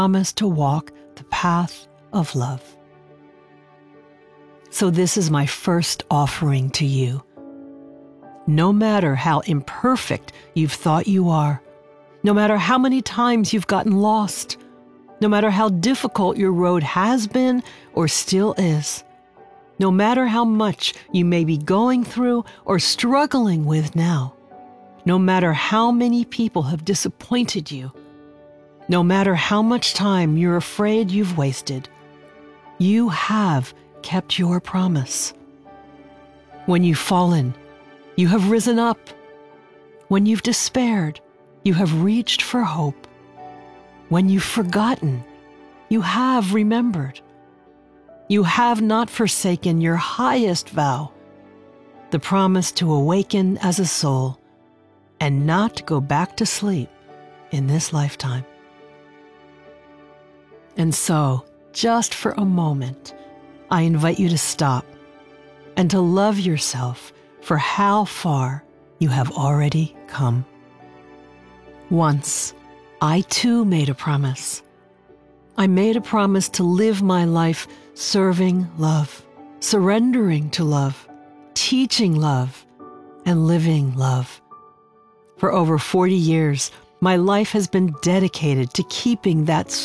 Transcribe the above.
promise to walk the path of love. So this is my first offering to you. No matter how imperfect you've thought you are, no matter how many times you've gotten lost, no matter how difficult your road has been or still is, no matter how much you may be going through or struggling with now, no matter how many people have disappointed you, no matter how much time you're afraid you've wasted, you have kept your promise. When you've fallen, you have risen up. When you've despaired, you have reached for hope. When you've forgotten, you have remembered. You have not forsaken your highest vow, the promise to awaken as a soul and not go back to sleep in this lifetime. And so, just for a moment, I invite you to stop and to love yourself for how far you have already come. Once, I too made a promise. I made a promise to live my life serving love, surrendering to love, teaching love, and living love. For over 40 years, my life has been dedicated to keeping that